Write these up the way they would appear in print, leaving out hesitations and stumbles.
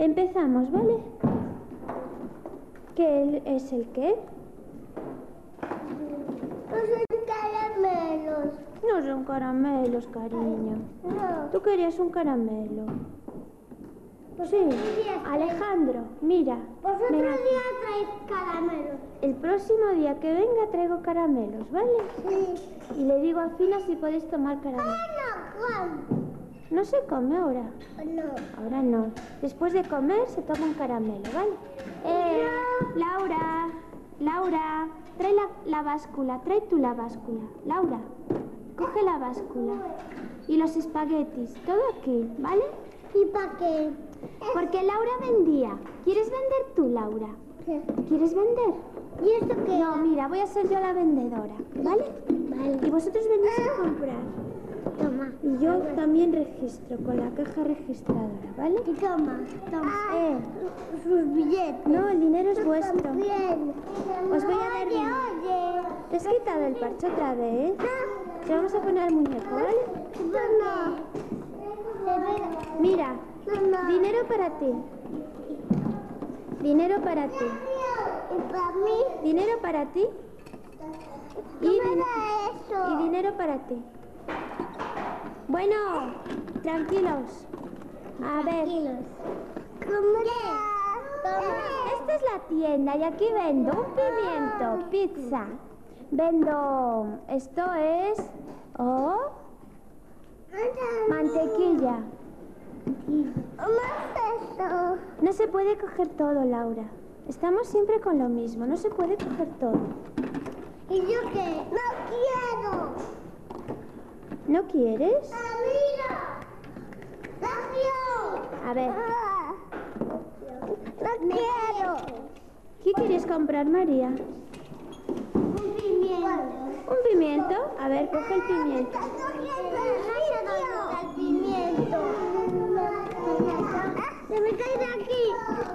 Empezamos, ¿vale? ¿Qué es el qué? No son caramelos. No son caramelos, cariño. No. Tú querías un caramelo. Sí. Alejandro, mira. Vosotros ven día aquí. traéis caramelos. El próximo día que venga traigo caramelos, ¿vale? Sí. Y le digo a Fina si podéis tomar caramelos. Juan. No se come ahora. No. Ahora no. Después de comer se toma un caramelo, ¿vale? Laura, Laura, trae la báscula, trae tú la báscula. Laura, coge la báscula. Y los espaguetis, todo aquí, ¿vale? ¿Y para qué? Porque Laura vendía. ¿Quieres vender tú, Laura? ¿Qué? ¿Quieres vender? ¿Y esto qué? No, mira, voy a ser yo la vendedora, ¿vale? Vale. Y vosotros venís a comprar. Toma. Y yo también registro con la caja registradora, ¿vale? Y toma. Sus billetes. No, el dinero es vuestro. Bien. Os voy a dar Oye, dinero. oye. ¿Te has quitado el parche otra vez? Te vamos a poner al muñeco, ¿vale? No. Mira, No. dinero para ti. Dinero para ti. ¿Y para mí? Dinero para ti. ¿Qué me da eso? Y dinero para ti. Bueno, tranquilos. A ver. ¿Cómo Esta es la tienda y aquí vendo un pimiento, pizza. Vendo, esto es, mantequilla. eso? No se puede coger todo, Laura. Estamos siempre con lo mismo, no se puede coger todo. ¿Y yo qué? ¡No quiero! ¿No quieres? ¡Mira! ¡Nació! A ver, ¡No quiero! ¿qué quieres comprar, María? Un pimiento. ¿Un pimiento? A ver, coge el pimiento. El pimiento. Se me cae de aquí.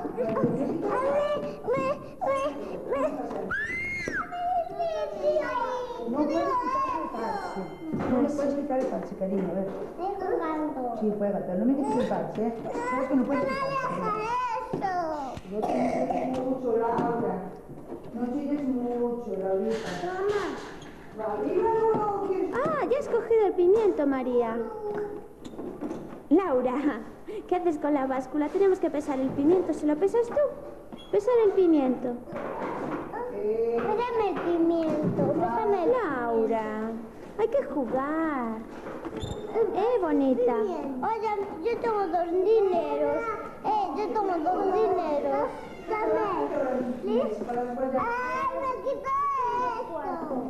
No puedes quitar el parche. No le puedes quitar el parche, cariño. A ver. Estoy jugando. Sí, juega, pero no me quites el parche, ¿eh? Sabes que no puedes quitar el parche. Eso. No chilles mucho, Laura. No chilles mucho, Laurita. Laurita, no quieres... Ah, ya has cogido el pimiento, María. Laura, ¿qué haces con la báscula? Tenemos que pesar el pimiento. ¿Se lo pesas tú? Pésale el pimiento. Pésame el pimiento. Pésame el Laura, hay que jugar. Bonita. Oye, yo tengo 2 dineros. Yo tengo 2 dineros. Dame. ¿Sí? ¡Ay, me quita esto!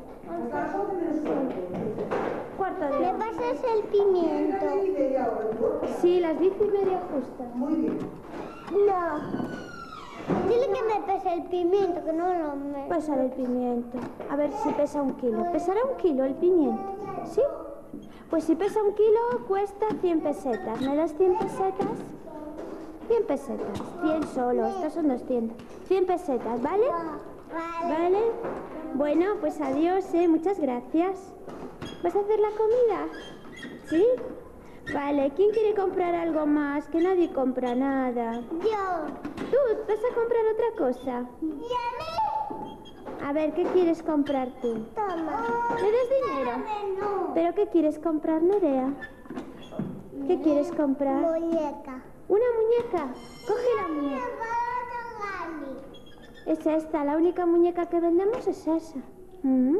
Cuarto de ¿Me hora. pasas el pimiento? Sí, las 10:30 justas. Muy bien. No. Dile que me pese el pimiento, que no lo me... Pésale el pimiento. A ver si pesa 1 kilo. ¿Pesará 1 kilo el pimiento? ¿Sí? Pues si pesa 1 kilo, cuesta 100 pesetas. ¿Me das 100 pesetas? 100 pesetas. 100 solo. Estos son 200. 100 pesetas, ¿vale? ¿Vale? Bueno, pues adiós, muchas gracias. ¿Vas a hacer la comida? ¿Sí? Vale, ¿quién quiere comprar algo más? Que nadie compra nada. Yo. ¿Tú vas a comprar otra cosa? ¿Y a mí? A ver, ¿qué quieres comprar tú? Toma. ¿Me das dinero? No. ¿Pero qué quieres comprar, Nerea? ¿Qué quieres comprar? Muñeca. ¿Una muñeca? Coge la muñeca. Es esta, la única muñeca que vendemos es esa. ¿Mm?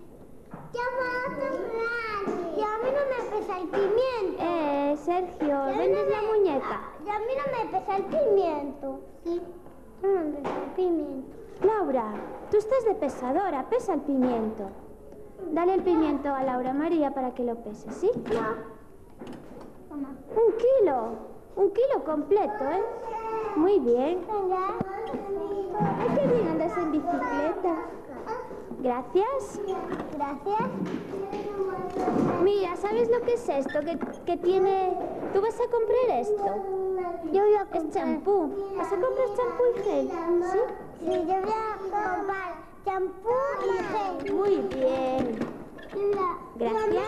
Y a mí no me pesa el pimiento. Sergio, ¿vendes la muñeca? Y a mí no me pesa el pimiento. Sí. No me pesa el pimiento. Laura, tú estás de pesadora, pesa el pimiento. Dale el pimiento a Laura María para que lo pese, ¿sí? No. Toma. 1 kilo completo, ¿eh? Muy bien. Ay, qué bien andas en bicicleta. Gracias. Gracias. Mira, ¿sabes lo que es esto? Que tiene... ¿Tú vas a comprar esto? Yo voy a Es comprar champú. ¿Vas a comprar champú y gel? ¿Sí? Sí, yo voy a comprar champú y gel. Muy bien. Gracias.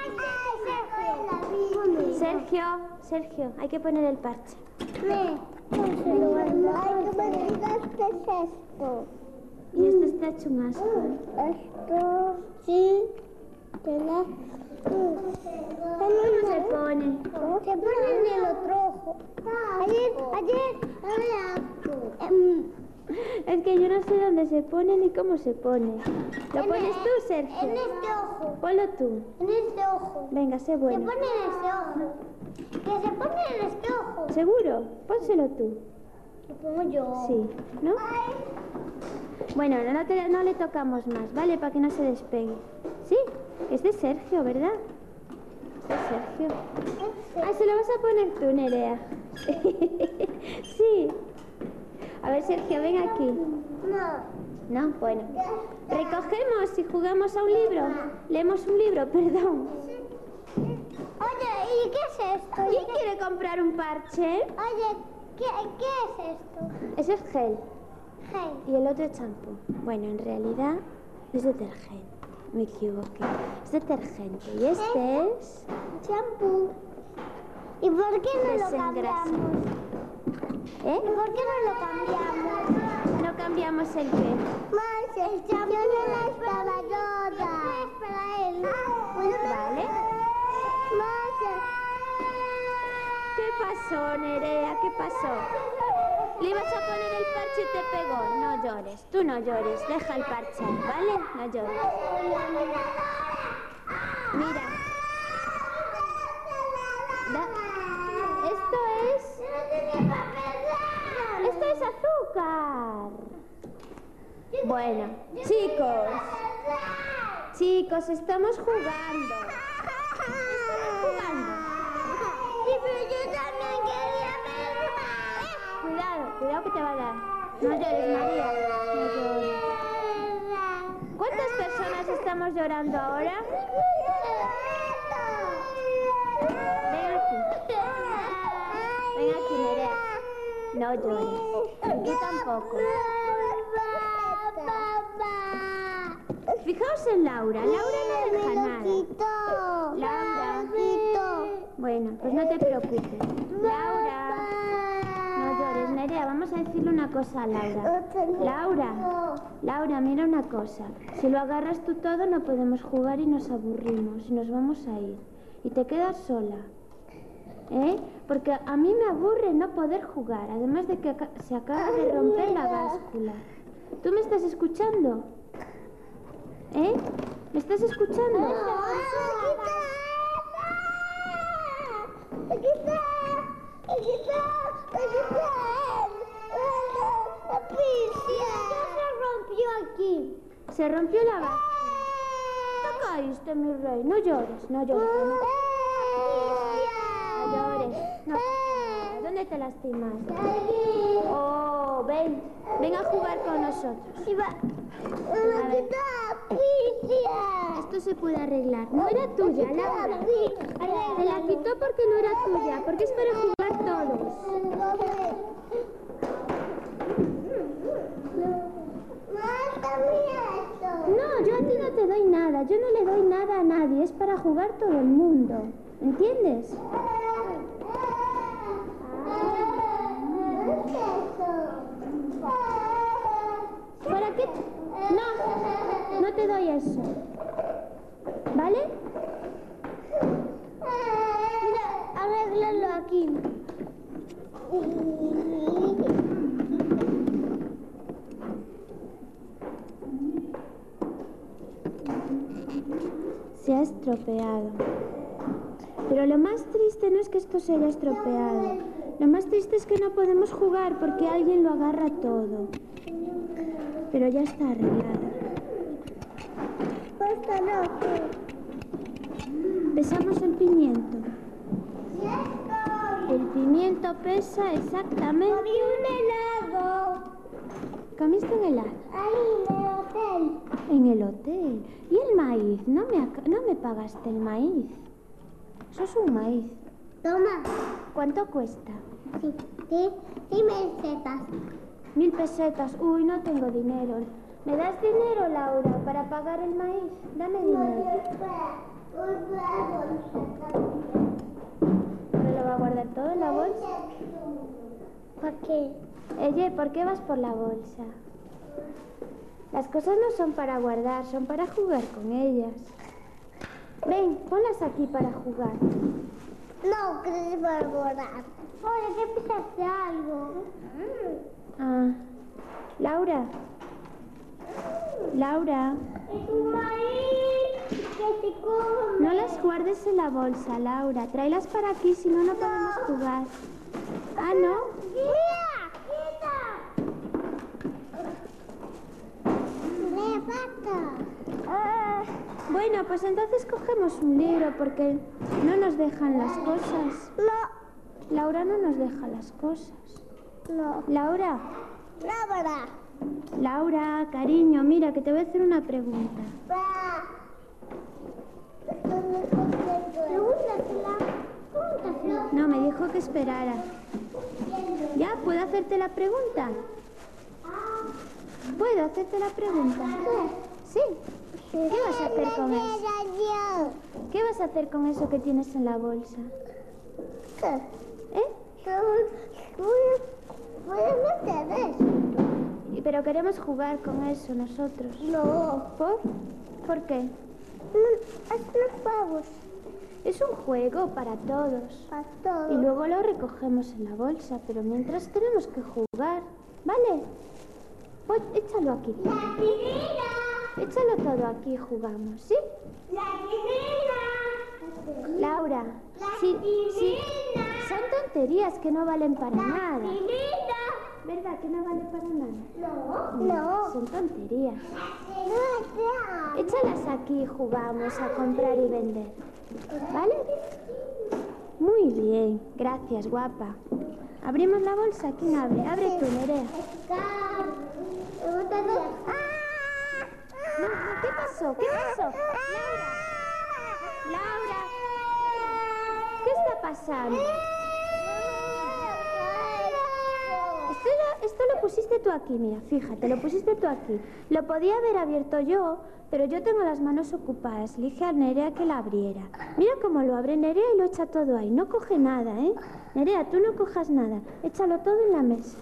El parche. Sergio, hay que poner el parche. ¿qué es esto? Y esto está hecho un asco, ¿eh? Esto, sí, tiene... ¿Cómo se pone? Se pone en el otro ojo. Ayer, Es que yo no sé dónde se pone ni cómo se pone. ¿Lo pones tú, Sergio? en este ojo, Ponlo tú. en este ojo. Venga, sé Se bueno. pone en este ojo. Que se pone en este ojo. ¿Seguro? Pónselo tú. Lo pongo yo. Sí, ¿no? Bueno, no le tocamos más, ¿vale? Para que no se despegue. Sí, es de Sergio, ¿verdad? Es de Sergio. Ah, se lo vas a poner tú, Nerea. Sí. A ver, Sergio, ven aquí. No. No, bueno. Recogemos y jugamos a un libro. Leemos un libro, perdón. Oye, ¿y qué es esto? ¿Quién quiere comprar un parche? Oye, ¿qué es esto? Ese es gel Hey. y el otro es champú. Bueno, en realidad es detergente. Me equivoqué. Es detergente. Y este es... Champú. ¿Y por qué no lo Desengrasa. cambiamos? ¿Eh? ¿Y por qué no lo cambiamos? No cambiamos el qué. Más el champú. Yo no la estaba toda. Espera él. Vale. Más ¿Qué pasó, Nerea? ¿Qué pasó? ¿Le ibas a poner el parche y te pegó? No llores. Tú no llores. Deja el parche, ¿vale? No llores. Mira. Esto es azúcar. Bueno, chicos, estamos jugando. Sí, pero yo también quería ver más. Cuidado que te va a dar. No llores, María. No llores. ¿Cuántas personas estamos llorando ahora? Ven aquí, Nerea. No llores. Yo tampoco. Fijaos en Laura. Laura no deja nada. Laura. Bueno, pues no te preocupes. Laura. No llores, Nerea. Vamos a decirle una cosa a Laura. Laura, mira una cosa. Si lo agarras tú todo, no podemos jugar y nos aburrimos. Y nos vamos a ir. Y te quedas sola. ¿Eh? Porque a mí me aburre no poder jugar. Además de que se acaba de romper la báscula. ¿Tú me estás escuchando? ¿Eh? ¿Me estás escuchando? Se rompió la báscula. Te caíste, mi rey. No llores, no llores. No llores. No. ¿Dónde te lastimas? Oh, ven. Ven a jugar con nosotros. A ver. Esto se puede arreglar. No era tuya, Laura. Te la quitó porque no era tuya. Porque es para jugar todos. No, yo a ti no te doy nada. Yo no le doy nada a nadie. Es para jugar todo el mundo. ¿Entiendes? ¿Para qué? No, no te doy eso. ¿Vale? Mira, arréglalo aquí. Se ha estropeado. Pero lo más triste no es que esto se haya estropeado. Lo más triste es que no podemos jugar porque alguien lo agarra todo. Pero ya está arreglado. Pesamos el pimiento. El pimiento pesa exactamente... Comí un helado. ¿Comiste un helado? Ahí, en el hotel. En el hotel. ¿Y el maíz? No me pagaste el maíz. Eso es un maíz. Toma. ¿Cuánto cuesta? Sí, 1000 pesetas. 1000 pesetas. Uy, no tengo dinero. ¿Me das dinero, Laura, para pagar el maíz? Dame dinero. ¿Ahora lo va a guardar todo en la bolsa? ¿Para qué? Oye, ¿por qué vas por la bolsa? Las cosas no son para guardar, son para jugar con ellas. Ven, ponlas aquí para jugar. No, que es para guardar. Oye, ¿qué pisaste algo? Ah, Laura. Laura. Es un maíz que se come. No las guardes en la bolsa, Laura. Tráelas para aquí, si no, no podemos jugar. Ah, ¿no? ¡Mira! ¡Quita! ¡Me falta! Bueno, pues entonces cogemos un libro porque no nos dejan las cosas. No, Laura no nos deja las cosas. no. Laura, Lábara. Laura, cariño, mira que te voy a hacer una pregunta. Pregúntasela. No, me dijo que esperara. ¿Ya? ¿Puedo hacerte la pregunta? ¿Puedo hacerte la pregunta? Sí. ¿Qué vas a hacer con eso? ¿Qué vas a hacer con eso que tienes en la bolsa? ¿Qué? ¿Eh? Voy a meter eso. Pero queremos jugar con eso nosotros. No. ¿Por? ¿Por qué? Es unos pavos. Es un juego para todos. Para todos. Y luego lo recogemos en la bolsa, pero mientras tenemos que jugar. ¿Vale? Pues échalo aquí. ¡La piscina! Échalo todo aquí y jugamos, ¿sí? ¡La piscina! Laura, sí, son tonterías que no valen para nada. ¿Verdad que no vale para nada? No. Son tonterías. No. Échalas aquí y jugamos a comprar y vender. ¿Vale? Muy bien, gracias, guapa. ¿Abrimos la bolsa? ¿Quién abre? Abre tú, Nerea. No, ¿qué pasó? ¿Qué pasó? Laura, ¿qué está pasando? Esto lo pusiste tú aquí, mira, fíjate, lo pusiste tú aquí. Lo podía haber abierto yo, pero yo tengo las manos ocupadas. Le dije a Nerea que la abriera. Mira cómo lo abre Nerea y lo echa todo ahí. No coge nada, ¿eh? Nerea, tú no cojas nada. Échalo todo en la mesa.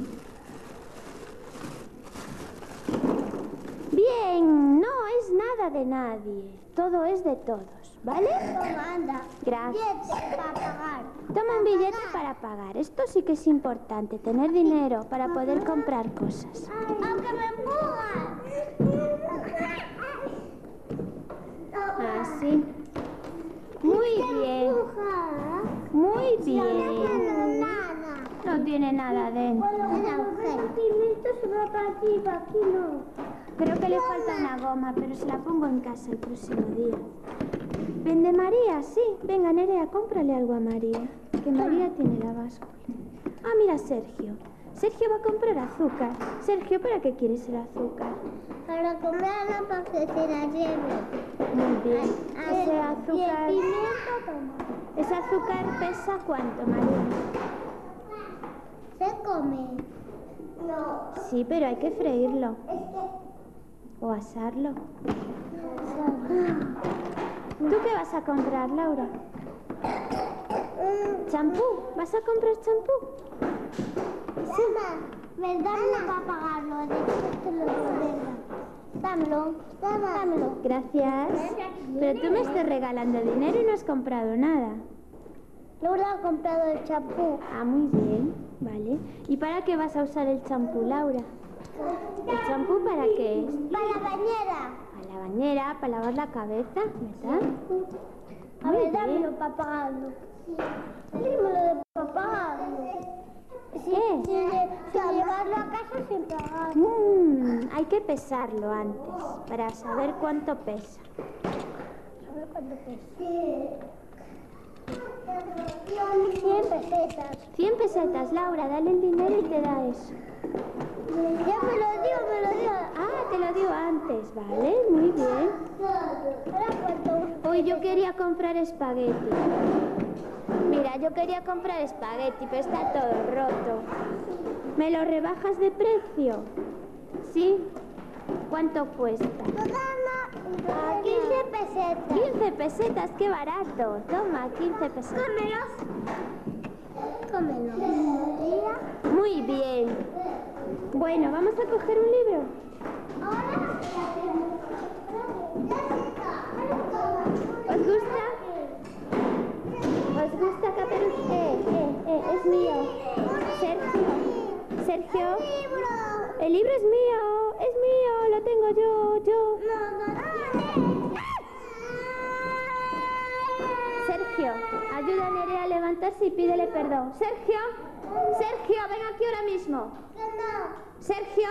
Bien, no es nada de nadie. Todo es de todos, ¿vale? Toma, anda. Gracias. Billete para pagar. Toma un billete para pagar. Esto sí que es importante, tener dinero para poder comprar cosas. Aunque me empujan. Así. Muy bien. Muy bien. Nada. No tiene nada dentro. El pimiento se va para aquí, para aquí no. Creo que le falta una goma, pero se la pongo en casa el próximo día. ¿Vende María? Sí. Venga, Nerea, cómprale algo a María. Que María tiene la báscula. Ah, mira, Sergio. Sergio va a comprar azúcar. Sergio, ¿para qué quieres el azúcar? Para comerla para que se la lleve. Muy bien. Ese Y el azúcar... pimiento toma. ¿Ese azúcar pesa cuánto, María? Se come. No. Sí, pero hay que freírlo. Es que... O asarlo. ¿Tú qué vas a comprar, Laura? ¿Champú? ¿Vas a comprar champú? Mamá, ¿verdad? Para pagarlo. Después te lo doy. Dámelo. Dámelo. Gracias. Pero tú me estás regalando dinero y no has comprado nada. Laura ha comprado el champú. Ah, muy bien. Vale. ¿Y para qué vas a usar el champú, Laura? ¿El champú para qué es? Para la bañera. Para la bañera, para lavar la cabeza, ¿verdad? A Muy ver, bien. dámelo para pagarlo. Dímelo de para pagarlo. ¿Qué? Sin llevarlo a casa sin pagar. Hay que pesarlo antes para saber cuánto pesa. A ver cuánto pesa. 100 pesetas. 100 pesetas, Laura, dale el dinero y te da eso. Ya me lo dio. Ah, te lo dio antes, ¿vale? Muy bien. ¿Ahora cuánto? Hoy yo quería comprar espagueti. Mira, yo quería comprar espagueti, pero está todo roto. ¿Me lo rebajas de precio? ¿Sí? ¿Cuánto cuesta? 15 pesetas. 15 pesetas, qué barato. Toma, 15 pesetas. Cómelo. Muy bien. Bueno, ¿vamos a coger un libro? ¿Os gusta? ¿Os gusta Caperucita? Es mío. Sergio. El libro es mío, lo tengo yo. Sergio, ayuda a Nerea a levantarse y pídele perdón. Sergio, ven aquí ahora mismo. Sergio.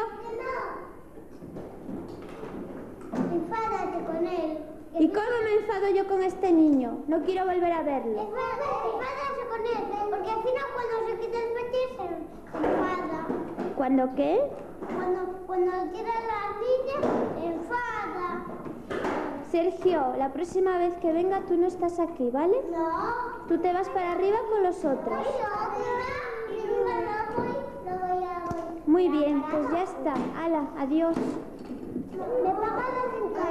Enfádate con él. ¿Y cómo me enfado yo con este niño? No quiero volver a verlo. Enfádate con él, porque al final cuando se quita el pecho se enfada. ¿Cuándo qué? Cuando tira las niñas, se enfada. Sergio, la próxima vez que venga tú no estás aquí, ¿vale? No. Tú te vas para arriba con los otros. Muy bien, pues ya está. Hala, adiós. ¿Me pagan los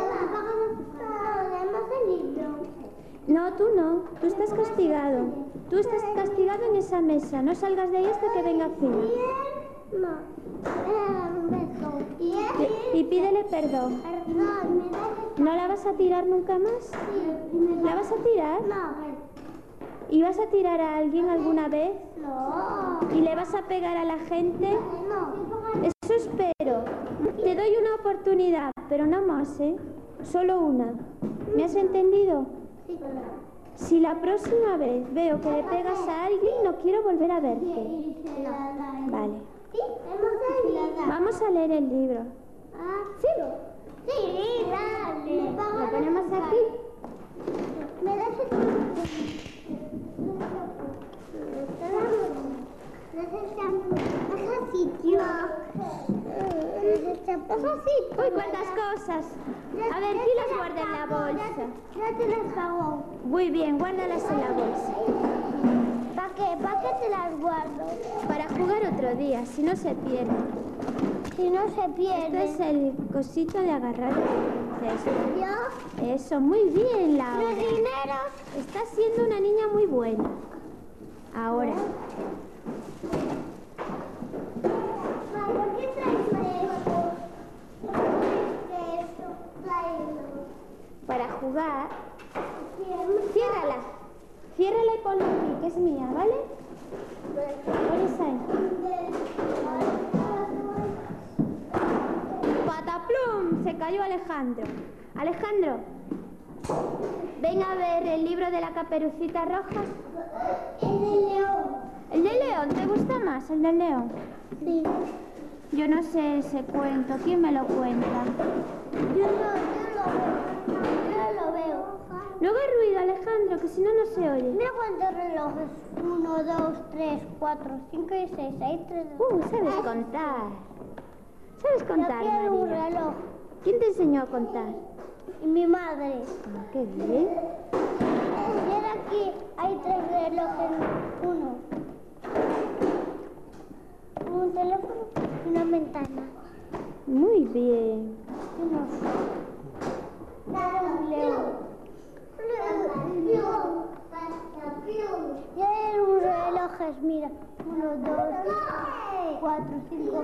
además el libro? No, tú no. Tú estás castigado. Tú estás castigado en esa mesa. No salgas de ahí hasta que venga Fina. No. Un beso. Y pídele perdón. Perdón, ¿No la vas a tirar nunca más? ¿La vas a tirar? No. ¿Y vas a tirar a alguien alguna vez? No. ¿Y le vas a pegar a la gente? No. Eso espero. Te doy una oportunidad, pero no más, ¿eh? Solo una. ¿Me has entendido? Sí. Si la próxima vez veo que le pegas a alguien, no quiero volver a verte. Vale. ¿Sí? Vamos a leer el libro. Sí. Sí, dale. ¿Lo ponemos aquí? ¿Me das Uy, cuántas cosas. A ver, ¿quién las guarda en la bolsa? Ya te las pago. Muy bien, guárdalas en la bolsa. ¿Para qué? ¿Para qué te las guardo? Para jugar otro día, si no se pierde. Si no se Esto pierde. es el cosito de agarrar esto. ¿Yo? Eso, muy bien, Los Laura. dineros. Estás siendo una niña muy buena. Ahora, ¿Por qué traes esto? Esto, tráelo. para jugar, ciérrala. Ciérrala y ponla aquí, que es mía, ¿vale? Pones ahí. ¡Pataplum! Se cayó Alejandro. Alejandro, ven a ver el libro de la Caperucita Roja. El de león. ¿El de León? ¿Te gusta más el del León? Sí. Yo no sé ese cuento. ¿Quién me lo cuenta? Yo lo veo. No hagas ruido, Alejandro, que si no, no se oye. Mira cuántos relojes. 1, 2, 3, 4, 5 y 6. Hay 3. Sabes contar. Sabes contar, Yo quiero un María. reloj. ¿Quién te enseñó a contar? Y mi madre. Ah, qué bien. Mira aquí, hay 3 relojes. Uno. Un teléfono y una ventana. Muy bien. Y unos. Un león. Y hay unos relojes, mira. 1, 2, 4, 5,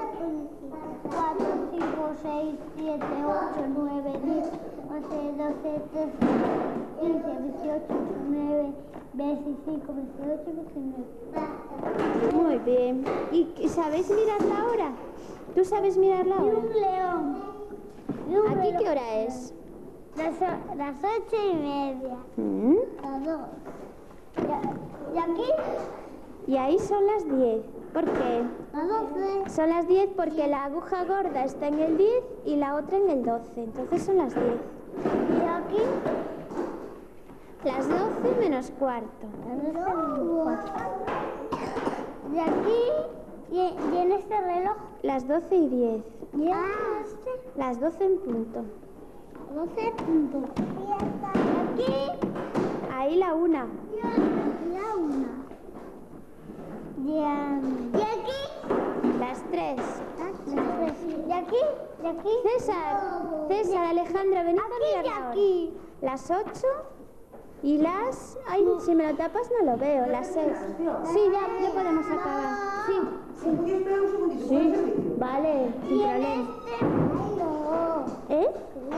6, 7, 8, 9, 10, 11, 12, 13, 15, 18, 19, 25, 28, 29. Muy bien. ¿Y sabéis mirar la hora? ¿Tú sabes mirar la Y hora? un león. Y un ¿Aquí reloj. qué hora es? Las 8:30. ¿Mm? Las 2. ¿Y aquí? Y ahí son las 10. ¿Por qué? Las 12. Son las 10 porque la aguja gorda está en el 10 y la otra en el 12. Entonces son las 10. ¿Y aquí? Las 12 menos cuarto. Las 12 menos 4. ¿Y aquí? ¿Y en este reloj? Las 12 y 10. ¿Y en este? Las 12 en punto. 12 puntos. ¿Y aquí? Ahí la 1. La 1. ¿Y aquí? Las 3. ¿Y aquí? ¿Y aquí? César, Alejandro, venid a mirar Aquí y la hora. aquí. Las 8 y las... Ay, si me lo tapas no lo veo. Las 6. Sí, ya podemos acabar. Sí. ¿Puedes esperar un segundito? Sí, ¿Puedes servicio? vale, sin problema. ¿Eh?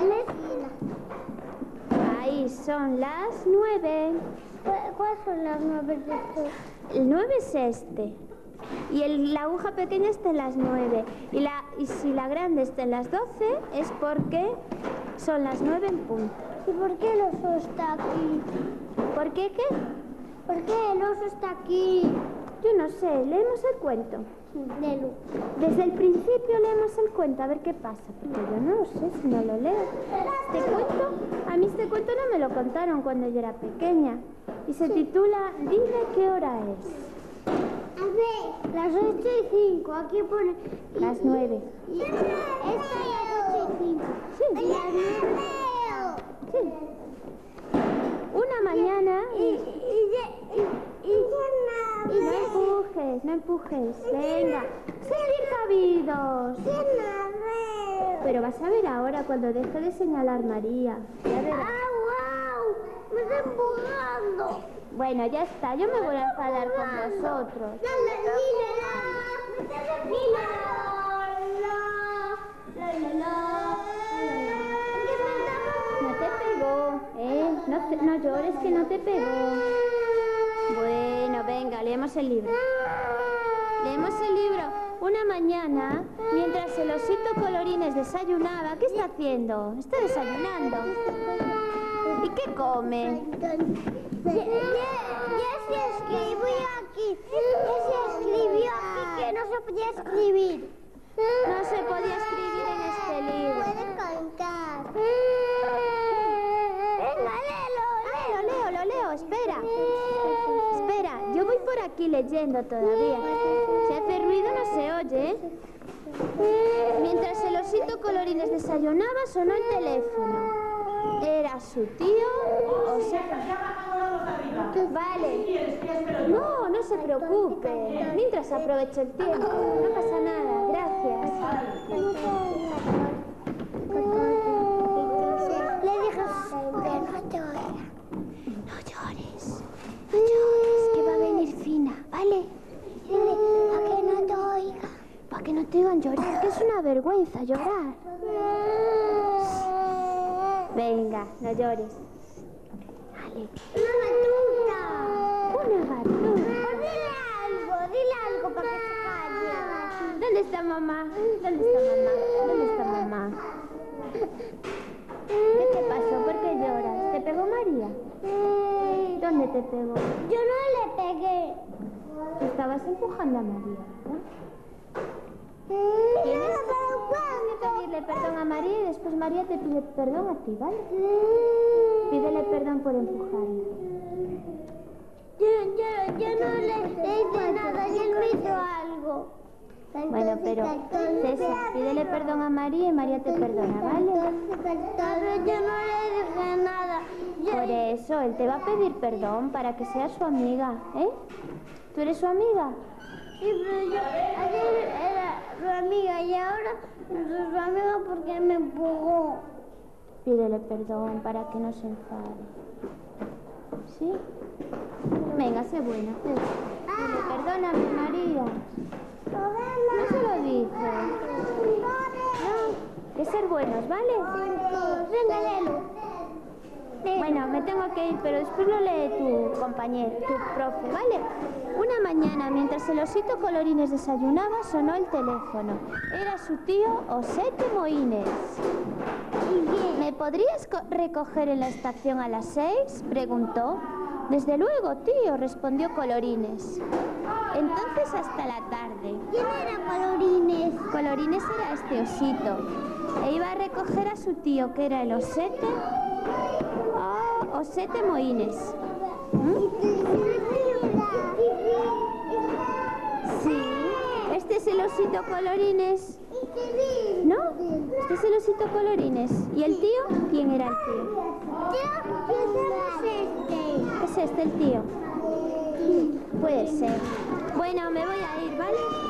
Ahí son las 9. ¿Cuáles son las 9 de estos? El 9 es este. Y la aguja pequeña está en las 9. Y si la grande está en las 12 es porque son las 9 en punto. ¿Y por qué el oso está aquí? ¿Por qué qué? ¿Por qué el oso está aquí? Yo no sé, leemos el cuento. Lelo. Desde el principio leemos el cuento, a ver qué pasa, porque yo no lo sé si no lo leo. A mí este cuento no me lo contaron cuando yo era pequeña. Y se titula Dime qué hora es. A ver, las 8:05, aquí pone... Las 9. Esta es las 8:05. Sí. Las 9. Sí. Una mañana... No empujes. Venga. Ser precavidos. Pero vas a ver ahora cuando deje de señalar María. Ya verás. ¡Au! ¡Me está empujando! Bueno, ya está. Yo me voy a enfadar con vosotros. No te pegó, ¿eh? No llores, que no te pegó. Bueno, venga, leemos el libro. Leemos el libro. Una mañana, mientras el osito Colorines desayunaba, ¿qué está haciendo? Está desayunando. ¿Y qué come? Ya se escribió aquí. Ya se escribió aquí que no se podía escribir. No se podía escribir en este libro. Puede contar. Venga, Lo leo, espera. Espera, yo voy por aquí leyendo todavía. Si hace ruido no se oye, ¿eh? Mientras el osito Colorines desayunaba, sonó el teléfono. Era su tío o Vale. No se preocupe. Mientras aproveche el tiempo. No pasa nada. Gracias. Le dije No llores, que va a venir Fina, ¿vale? para que no te oiga. Para que no te oigan llorar, que es una vergüenza llorar. Venga, no llores. Dale. Una batuta. Dile algo para que se calle. ¿Dónde está mamá? ¿Qué te pasó? ¿Por qué lloras? ¿Te pegó María? ¿Dónde te pegó? Yo no le pegué. Estabas empujando a María, ¿verdad? Tienes que pedirle perdón a María y después María te pide perdón a ti, ¿vale? Pídele perdón por empujarla. Yo no le hice nada y él me hizo algo. Bueno, pero César, pídele perdón a María y María te perdona, ¿vale? Pero yo no le dije nada. Por eso, él te va a pedir perdón para que seas su amiga, ¿eh? ¿Tú eres su amiga? Sí, pero yo ayer era su amiga y ahora no soy su amiga porque me empujó. Pídele perdón para que no se enfade. ¿Sí? Venga, sé buena, César. Dile, perdóname, María. No se lo dice. No, que ser buenos, ¿vale? Venga, léelo. Bueno, me tengo que ir, pero después lo lee tu compañero, tu profe, ¿vale? Una mañana, mientras el osito Colorines desayunaba, sonó el teléfono. Era su tío Osete Moines. ¿Me podrías recoger en la estación a las 6? Preguntó. Desde luego, tío, respondió Colorines. Entonces hasta la tarde. ¿Quién era Colorines? Colorines era este osito. E iba a recoger a su tío, que era el Osete. Osete Moines. Sí, este es el osito Colorines. ¿No? Este es el osito Colorines. ¿Y el tío? ¿Quién era el tío? ¿Es este el tío? Puede ser. Bueno, me voy a ir, ¿vale?